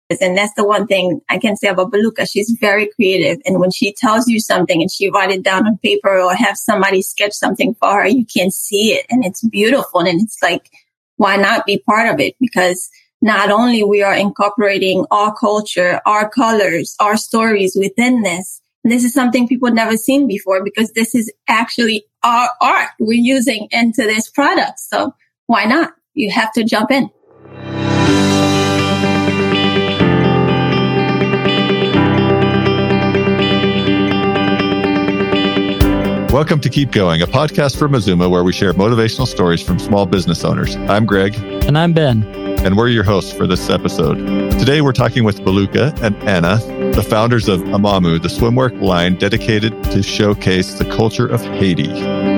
And that's the one thing I can say about Beluka. She's very creative. And when she tells you something and she write it down on paper or have somebody sketch something for her, you can see it and it's beautiful. And it's like, why not be part of it? Because not only we are incorporating our culture, our colors, our stories within this. And this is something people never seen before because this is actually our art we're using into this product. So why not? You have to jump in. Welcome to Keep Going, a podcast from Mazuma where we share motivational stories from small business owners. I'm Greg. And I'm Ben. And we're your hosts for this episode. Today we're talking with Beluka and Anna, the founders of Amamu, the swimwear line dedicated to showcase the culture of Haiti.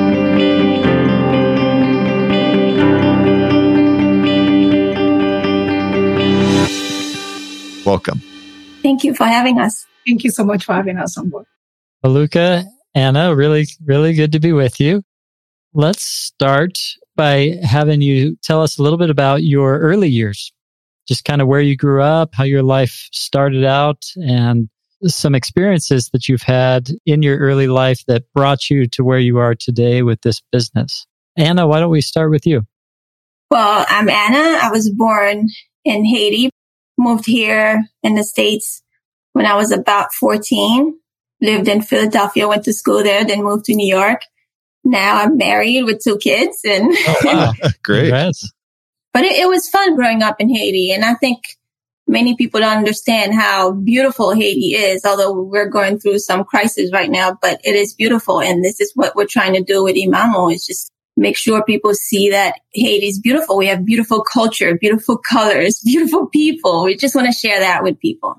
Welcome. Thank you for having us. Thank you so much for having us on board. Beluka, Anna, really good to be with you. Let's start by having you tell us a little bit about your early years, just kind of where you grew up, how your life started out, and some experiences that you've had in your early life that brought you to where you are today with this business. Anna, why don't we start with you? Well, I'm Anna. I was born in Haiti, moved here in the States when I was about 14. Lived in Philadelphia, went to school there, then moved to New York. Now I'm married with 2 kids. And wow. Great. Congrats. But it was fun growing up in Haiti. And I think many people don't understand how beautiful Haiti is, although we're going through some crisis right now, but it is beautiful. And this is what we're trying to do with Amamu, is just make sure people see that Haiti is beautiful. We have beautiful culture, beautiful colors, beautiful people. We just want to share that with people.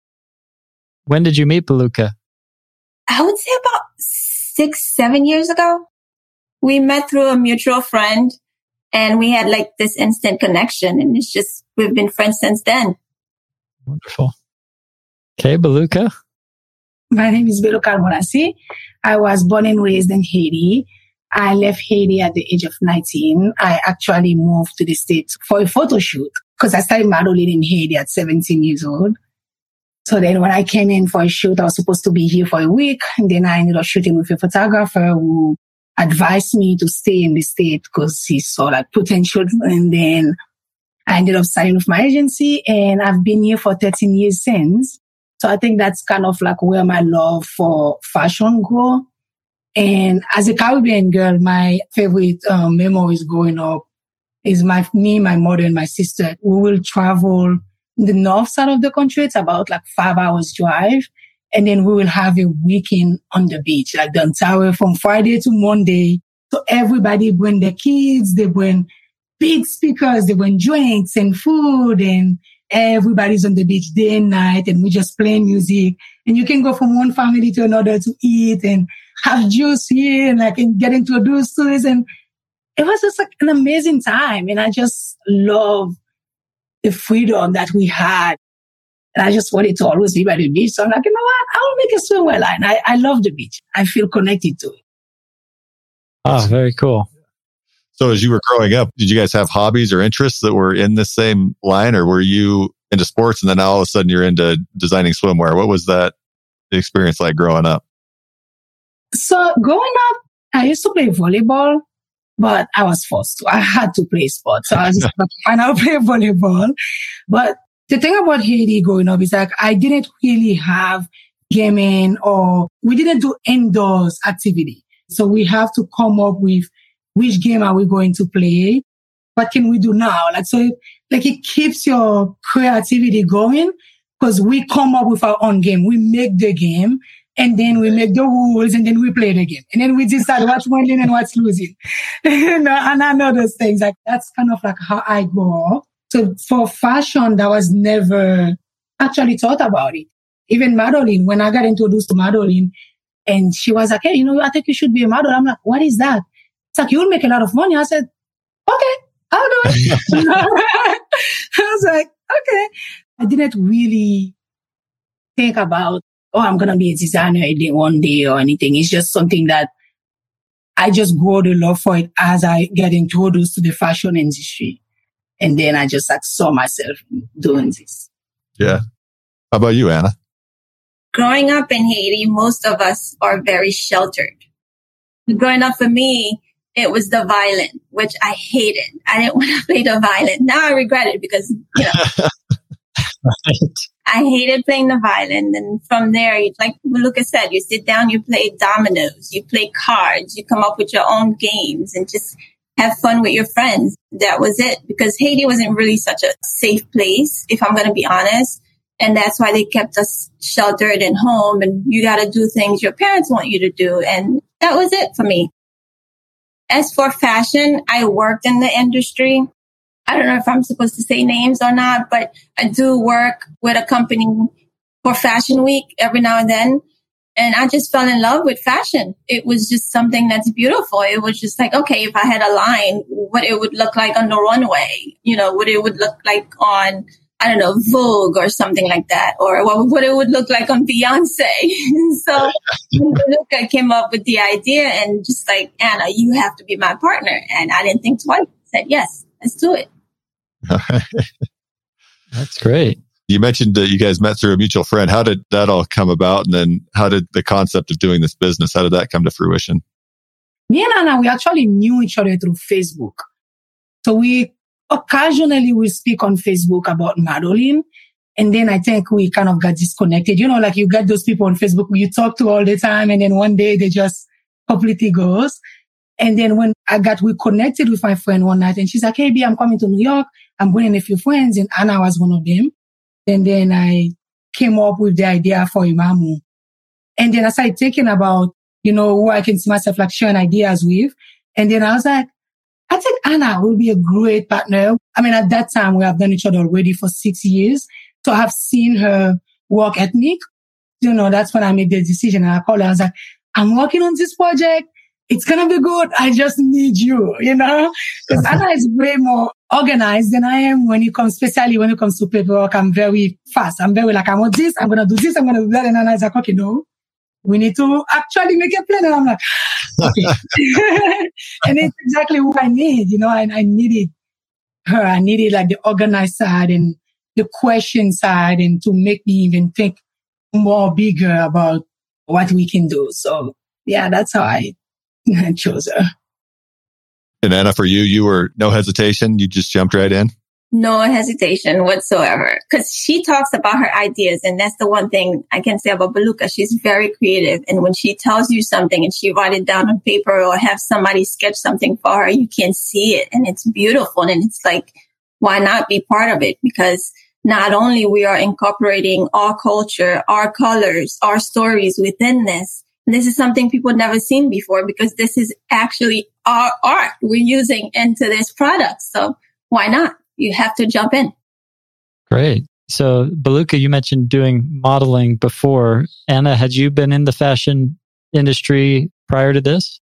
When did you meet Beluka? I would say about 6-7 years ago. We met through a mutual friend and we had like this instant connection, and it's just, we've been friends since then. Wonderful. Okay, Beluka. My name is Beluka Monassi. I was born and raised in Haiti. I left Haiti at the age of 19. I actually moved to the States for a photo shoot because I started modeling in Haiti at 17 years old. So then when I came in for a shoot, I was supposed to be here for a week. And then I ended up shooting with a photographer who advised me to stay in the state because he saw like potential. And then I ended up signing with my agency, and I've been here for 13 years since. So I think that's kind of like where my love for fashion grew. And as a Caribbean girl, my favorite memories growing up is me, my mother, and my sister. We will travel the north side of the country. It's about like 5 hours drive. And then we will have a weekend on the beach, like the entire from Friday to Monday. So everybody bring their kids, they bring big speakers, they bring drinks and food, and everybody's on the beach day and night, and we just play music. And you can go from one family to another to eat and have juice here and like and get introduced to this. And it was just like an amazing time. And I just love the freedom that we had. And I just wanted to always be by the beach. So I'm like, you know what? I'll make a swimwear line. I love the beach. I feel connected to it. Oh, very cool. So as you were growing up, did you guys have hobbies or interests that were in the same line, or were you into sports and then all of a sudden you're into designing swimwear? What was that experience like growing up? So growing up, I used to play volleyball, but I was forced to. I had to play sports. So I was just like, fine, I'll play volleyball. But the thing about Haiti growing up is like, I didn't really have gaming, or we didn't do indoors activity. So we have to come up with which game are we going to play? What can we do now? Like, so like it keeps your creativity going because we come up with our own game. We make the game. And then we make the rules, and then we play the game. And then we decide what's winning and what's losing. And I know those things. Like, that's kind of like how I grew up. So for fashion, that was never actually thought about it. Even modeling, when I got introduced to modeling, and she was like, hey, I think you should be a model. I'm like, what is that? It's like, you'll make a lot of money. I said, okay, I'll do it. I was like, okay. I didn't really think about, I'm going to be a designer one day or anything. It's just something that I just grow the love for it as I get introduced to the fashion industry. And then I just like saw myself doing this. Yeah. How about you, Anna? Growing up in Haiti, most of us are very sheltered. Growing up for me, it was the violin, which I hated. I didn't want to play the violin. Now I regret it because, Right. I hated playing the violin. And from there, like Lucas said, you sit down, you play dominoes, you play cards, you come up with your own games and just have fun with your friends. That was it. Because Haiti wasn't really such a safe place, if I'm going to be honest. And that's why they kept us sheltered and home. And you got to do things your parents want you to do. And that was it for me. As for fashion, I worked in the industry. I don't know if I'm supposed to say names or not, but I do work with a company for Fashion Week every now and then. And I just fell in love with fashion. It was just something that's beautiful. It was just like, okay, if I had a line, what it would look like on the runway, what it would look like on, I don't know, Vogue or something like that, or what it would look like on Beyonce. So I came up with the idea and just like, Anna, you have to be my partner. And I didn't think twice. I said, yes, let's do it. That's great. You mentioned that you guys met through a mutual friend. How did that all come about? And then how did the concept of doing this business, how did that come to fruition? Me and Anna, we actually knew each other through Facebook. So we occasionally will speak on Facebook about modeling. And then I think we kind of got disconnected. Like you get those people on Facebook who you talk to all the time. And then one day they just completely goes. And then when we connected with my friend one night and she's like, hey, B, I'm coming to New York. I'm bringing a few friends. And Anna was one of them. And then I came up with the idea for Imamu. And then I started thinking about, who I can see myself like sharing ideas with. And then I was like, I think Anna will be a great partner. I mean, at that time, we have known each other already for 6 years. So I have seen her work ethic. That's when I made the decision. And I called her. I was like, I'm working on this project. It's going to be good. I just need you, because Anna is way more organized than I am especially when it comes to paperwork. I'm very fast. I'm very like, I want this. I'm going to do this. I'm going to do that. And Anna is like, okay, no, we need to actually make a plan. And I'm like, okay. And it's exactly what I need. I needed her. I needed like the organized side and the question side and to make me even think more bigger about what we can do. So yeah, that's how I chose her. And Anna, for you were no hesitation. You just jumped right in. No hesitation whatsoever. Because she talks about her ideas. And that's the one thing I can say about Beluka. She's very creative. And when she tells you something and she write it down on paper or have somebody sketch something for her, you can see it. And it's beautiful. And it's like, why not be part of it? Because not only we are incorporating our culture, our colors, our stories within this. This is something people never seen before because this is actually our art we're using into this product. So why not? You have to jump in. Great. So Beluka, you mentioned doing modeling before. Anna, had you been in the fashion industry prior to this?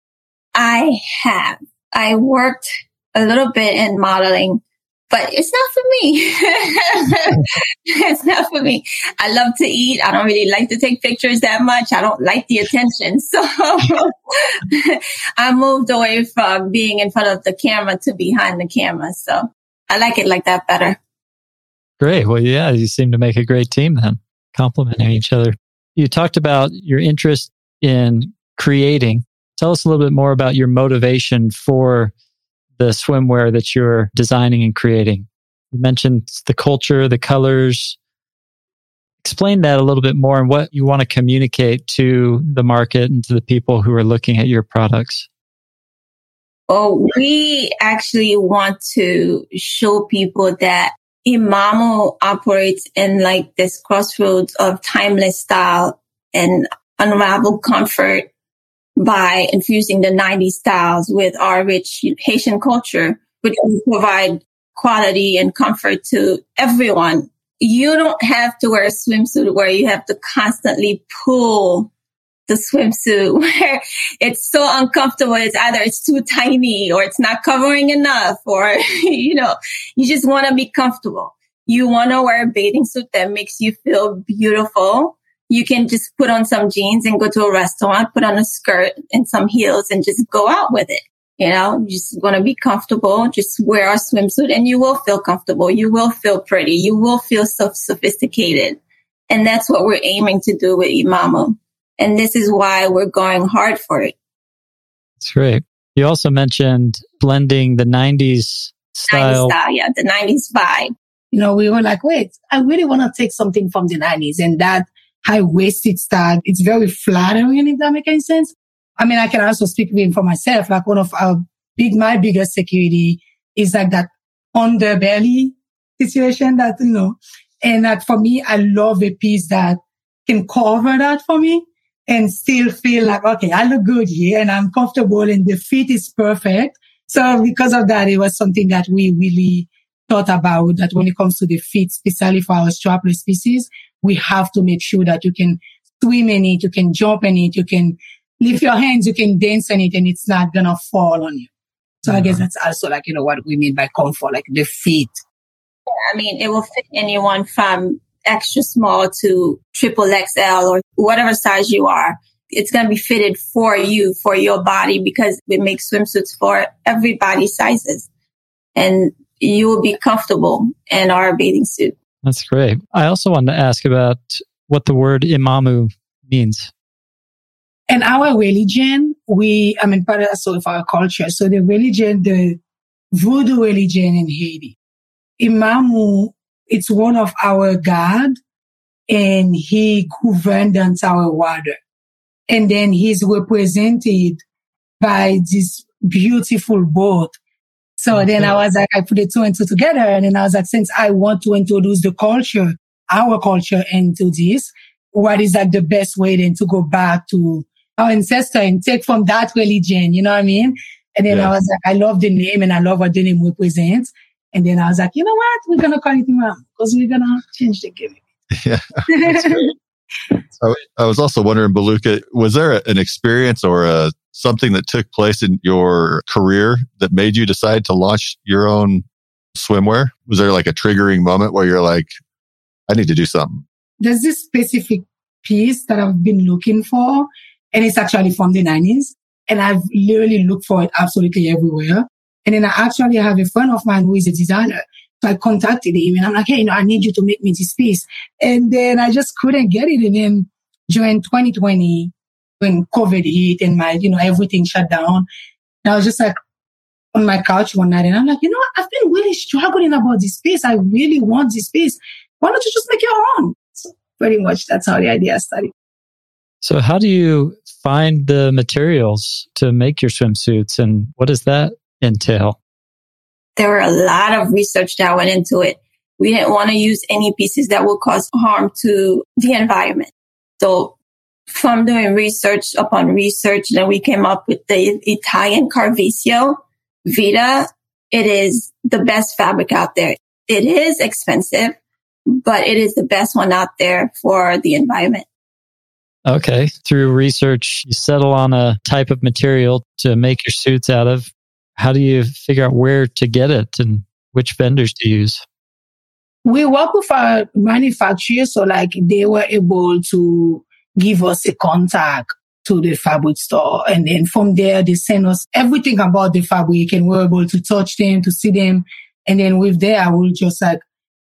I have. I worked a little bit in modeling, but it's not for me. It's not for me. I love to eat. I don't really like to take pictures that much. I don't like the attention. So I moved away from being in front of the camera to behind the camera. So I like it like that better. Great. Well, yeah, you seem to make a great team then, complementing each other. You talked about your interest in creating. Tell us a little bit more about your motivation for the swimwear that you're designing and creating. You mentioned the culture, the colors. Explain that a little bit more and what you want to communicate to the market and to the people who are looking at your products. Oh, we actually want to show people that Imamu operates in like this crossroads of timeless style and unraveled comfort by infusing the 90s styles with our rich Haitian culture, which will provide quality and comfort to everyone. You don't have to wear a swimsuit where you have to constantly pull the swimsuit where it's so uncomfortable. It's too tiny or it's not covering enough or, you just want to be comfortable. You want to wear a bathing suit that makes you feel beautiful. You can just put on some jeans and go to a restaurant, put on a skirt and some heels and just go out with it. You know, you just want to be comfortable. Just wear a swimsuit and you will feel comfortable. You will feel pretty. You will feel so sophisticated. And that's what we're aiming to do with Imamu. And this is why we're going hard for it. That's great. You also mentioned blending the 90s style. 90s style, yeah, the 90s vibe. You know, we were like, wait, I really want to take something from the 90s, and that high-waisted style, it's very flattering, if that makes any sense. I mean, I can also speak for myself. Like one of my biggest security is like that underbelly situation that, you know, and that for me, I love a piece that can cover that for me and still feel like, okay, I look good here and I'm comfortable and the fit is perfect. So because of that, it was something that we really thought about, that when it comes to the fit, especially for our strapless pieces, we have to make sure that you can swim in it, you can jump in it, you can lift your hands, you can dance in it, and it's not gonna fall on you. So I guess that's also like, you know, what we mean by comfort, like the fit. I mean, it will fit anyone from extra small to triple XL or whatever size you are. It's going to be fitted for you, for your body, because we make swimsuits for everybody's sizes. And you will be comfortable in our bathing suit. That's great. I also wanted to ask about what the word Imamu means. In our religion, part of our culture. So the religion, the voodoo religion in Haiti, Imamu, it's one of our God, and he governs our water. And then he's represented by this beautiful boat. So then I was like, I put the two and two together. And then I was like, since I want to introduce the culture, our culture into this, what is like the best way then to go back to our ancestor and take from that religion, you know what I mean? And then I was like, I love the name and I love what the name represents. And then I was like, you know what? We're going to call it Imamu because we're going to change the gimmick. Yeah. That's great. So I was also wondering, Beluka, was there an experience or something that took place in your career that made you decide to launch your own swimwear? Was there like a triggering moment where you're like, I need to do something? There's this specific piece that I've been looking for, and it's actually from the 90s. And I've literally looked for it absolutely everywhere. And then I actually have a friend of mine who is a designer. So I contacted him and I'm like, hey, I need you to make me this piece. And then I just couldn't get it. And then during 2020, when COVID hit and everything shut down, I was just like on my couch one night and I'm like, I've been really struggling about this piece. I really want this piece. Why don't you just make your own? So pretty much that's how the idea started. So how do you find the materials to make your swimsuits, and what does that entail? There were a lot of research that went into it. We didn't want to use any pieces that would cause harm to the environment. So from doing research upon research, then we came up with the Italian Carvesio Vita. It is the best fabric out there. It is expensive, but it is the best one out there for the environment. Okay. Through research, you settle on a type of material to make your suits out of. How do you figure out where to get it and which vendors to use? We work with our manufacturers, so like they were able to give us a contact to the fabric store. And then from there, they send us everything about the fabric and we're able to touch them, to see them. And then with there, I will just like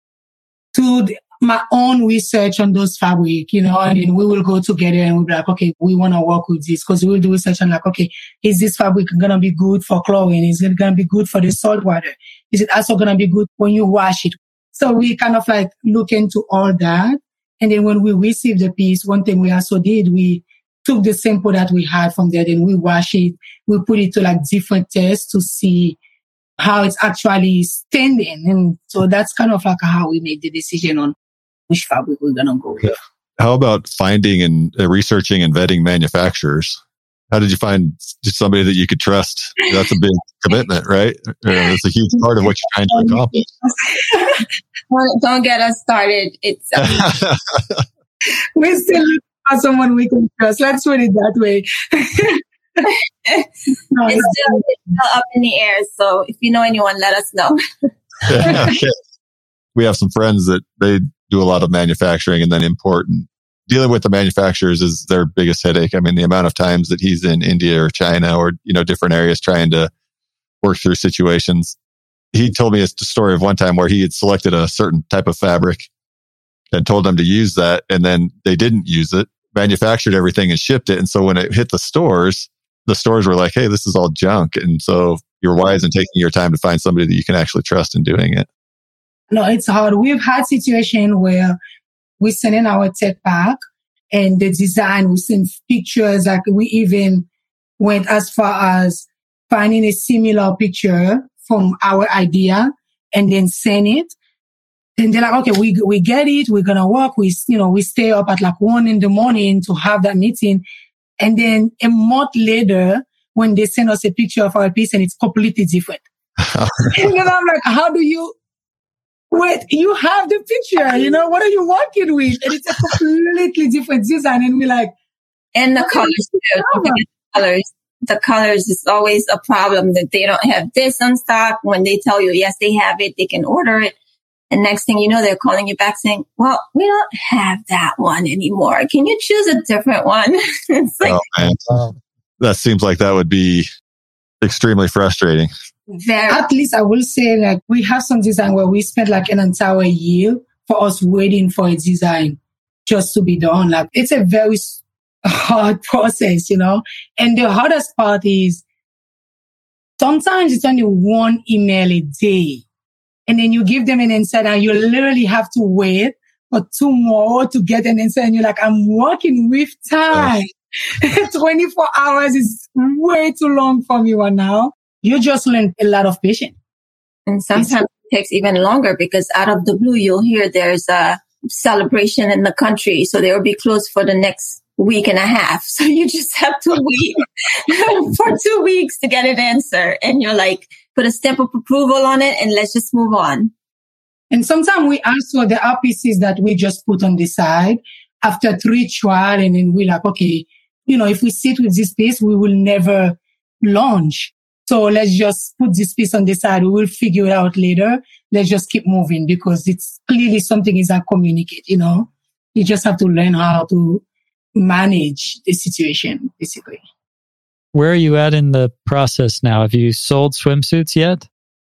do my own research on those fabric, and then we will go together and we'll be like, okay, we want to work with this because we'll do research and like, okay, is this fabric going to be good for chlorine? Is it going to be good for the salt water? Is it also going to be good when you wash it? So we kind of like look into all that. And then when we received the piece, one thing we also did, we took the sample that we had from there, then we wash it. We put it to like different tests to see how it's actually standing. And so that's kind of like how we made the decision on which fabric we're going to go with. How about finding and researching and vetting manufacturers? How did you find somebody that you could trust? That's a big commitment, right? It's a huge part of what you're trying to accomplish. Don't get us started. It's we still look for someone we can trust. Let's put it that way. It's still up in the air. So if you know anyone, let us know. Okay. We have some friends that they do a lot of manufacturing and then import, and dealing with the manufacturers is their biggest headache. I mean, the amount of times that he's in India or China or, different areas trying to work through situations. He told me a story of one time where he had selected a certain type of fabric and told them to use that. And then they didn't use it, manufactured everything and shipped it. And so when it hit the stores were like, hey, this is all junk. And so you're wise in taking your time to find somebody that you can actually trust in doing it. No, it's hard. We've had situations where we send in our tech pack and the design, we send pictures. Like we even went as far as finding a similar picture from our idea and then send it. And they're like, okay, we get it. We're going to work. We stay up at like 1 a.m. to have that meeting. And then a month later, when they send us a picture of our piece and it's completely different. And then I'm like, how do you, wait, you have the picture, what are you working with? And it's a completely different design. And we're like, and the colors too. The colors is always a problem that they don't have this on stock. When they tell you, yes, they have it, they can order it. And next thing you know, they're calling you back saying, well, we don't have that one anymore. Can you choose a different one? It's like, that seems like that would be extremely frustrating. At least I will say, like, we have some design where we spent like an entire year for us waiting for a design just to be done. Like, it's a very hard process, and the hardest part is sometimes it's only one email a day. And then you give them an answer and you literally have to wait for 2 more to get an answer. And you're like, I'm working with time. 24 hours is way too long for me right now. You just learn a lot of patience. And sometimes it takes even longer because out of the blue, you'll hear there's a celebration in the country. So they will be closed for the next week and a half. So you just have to wait for 2 weeks to get an answer. And you're like, put a stamp of approval on it and let's just move on. And sometimes we also, there are pieces that we just put on the side after 3 trials. And then we're like, okay, if we sit with this piece, we will never launch. So let's just put this piece on the side. We will figure it out later. Let's just keep moving because it's clearly something is not communicate, You just have to learn how to manage the situation, basically. Where are you at in the process now? Have you sold swimsuits yet?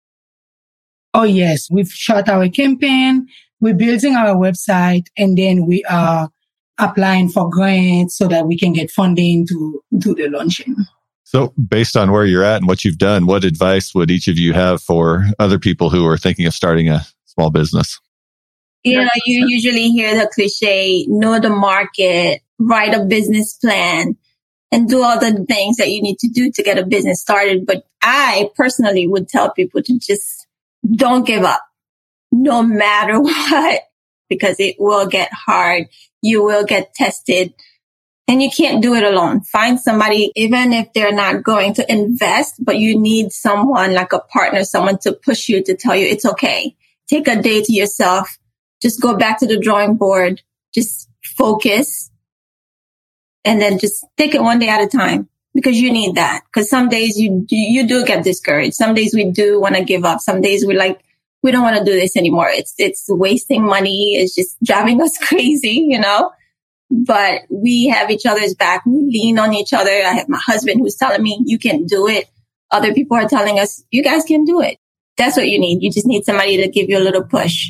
Oh, yes. We've shot our campaign. We're building our website and then we are applying for grants so that we can get funding to do the launching. So based on where you're at and what you've done, what advice would each of you have for other people who are thinking of starting a small business? You usually hear the cliche, know the market, write a business plan, and do all the things that you need to do to get a business started. But I personally would tell people to just don't give up, no matter what, because it will get hard. You will get tested. And you can't do it alone. Find somebody, even if they're not going to invest, but you need someone like a partner, someone to push you, to tell you it's okay. Take a day to yourself. Just go back to the drawing board. Just focus. And then just take it one day at a time because you need that. Because some days you do get discouraged. Some days we do want to give up. Some days we're like, we don't want to do this anymore. It's wasting money. It's just driving us crazy, But we have each other's back. We lean on each other. I have my husband who's telling me, you can do it. Other people are telling us, you guys can do it. That's what you need. You just need somebody to give you a little push.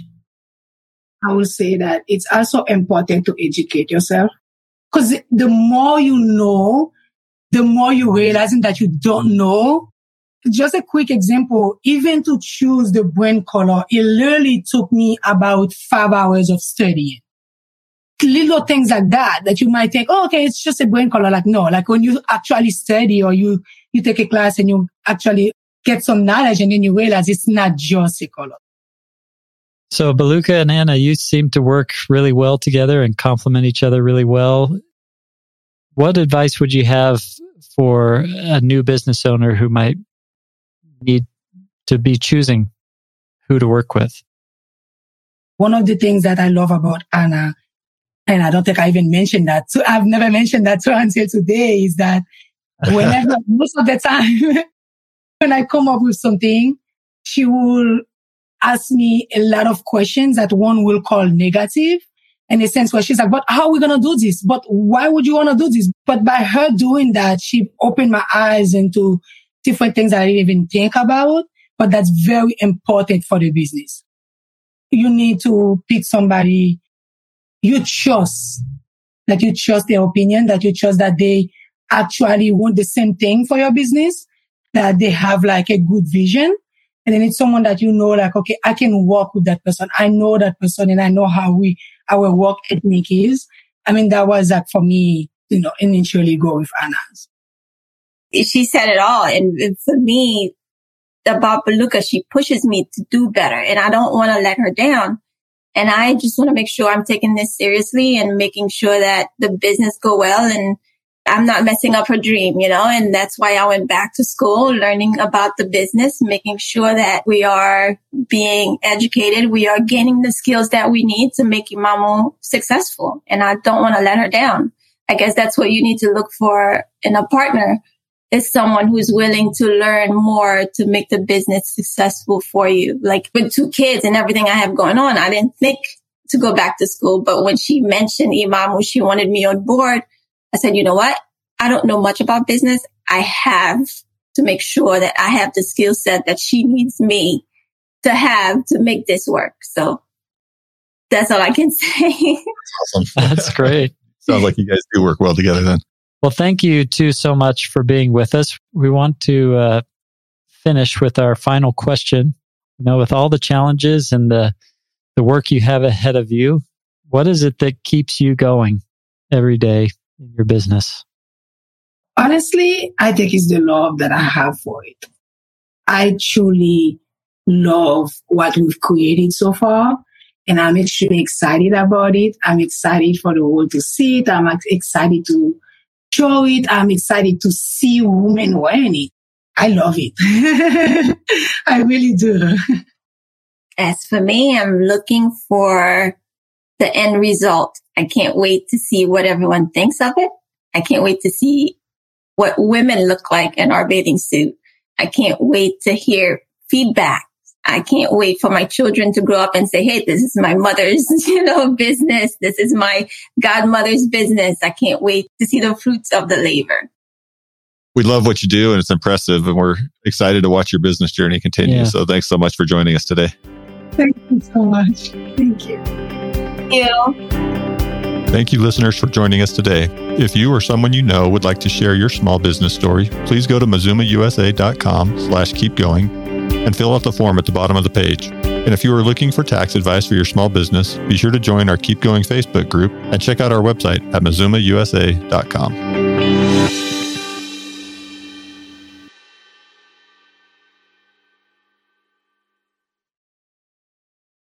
I will say that it's also important to educate yourself. Because the more you know, the more you realizing that you don't know. Just a quick example, even to choose the brand color, it literally took me about 5 hours of studying. Little things like that you might think, oh, okay, it's just a brand color. Like, no, like when you actually study or you take a class and you actually get some knowledge and then you realize it's not just a color. So Beluka and Anna, you seem to work really well together and complement each other really well. What advice would you have for a new business owner who might need to be choosing who to work with? One of the things that I love about Anna, and I don't think I even mentioned that. So I've never mentioned that to her until today, is that whenever, most of the time, when I come up with something, she will ask me a lot of questions that one will call negative, in a sense where she's like, but how are we going to do this? But why would you want to do this? But by her doing that, she opened my eyes into different things that I didn't even think about, but that's very important for the business. You need to pick somebody you trust, that you trust their opinion, that you trust that they actually want the same thing for your business, that they have like a good vision. And then it's someone that you know, like, okay, I can work with that person. I know that person and I know how our work ethic is. I mean, that was like for me, initially go with Anna's. She said it all. And for me, about Beluca, she pushes me to do better and I don't want to let her down. And I just want to make sure I'm taking this seriously and making sure that the business go well and I'm not messing up her dream, and that's why I went back to school, learning about the business, making sure that we are being educated. We are gaining the skills that we need to make Imamu successful. And I don't want to let her down. I guess that's what you need to look for in a partner, is someone who's willing to learn more to make the business successful for you. Like with 2 kids and everything I have going on, I didn't think to go back to school. But when she mentioned Imamu, she wanted me on board. I said, you know what? I don't know much about business. I have to make sure that I have the skill set that she needs me to have to make this work. So that's all I can say. Awesome. That's great. Sounds like you guys do work well together then. Well, thank you too so much for being with us. We want to finish with our final question. With all the challenges and the work you have ahead of you, what is it that keeps you going every day in your business? Honestly, I think it's the love that I have for it. I truly love what we've created so far, and I'm extremely excited about it. I'm excited for the world to see it. I'm excited to show it. I'm excited to see women wearing it. I love it. I really do. As for me, I'm looking for the end result. I can't wait to see what everyone thinks of it. I can't wait to see what women look like in our bathing suit. I can't wait to hear feedback. I can't wait for my children to grow up and say, hey, this is my mother's, business. This is my godmother's business. I can't wait to see the fruits of the labor. We love what you do and it's impressive and we're excited to watch your business journey continue. Yeah. So thanks so much for joining us today. Thank you so much. Thank you. Thank you. Thank you, listeners, for joining us today. If you or someone you know would like to share your small business story, please go to mazumausa.com/keepgoing and fill out the form at the bottom of the page. And if you are looking for tax advice for your small business, be sure to join our Keep Going Facebook group and check out our website at mazumausa.com.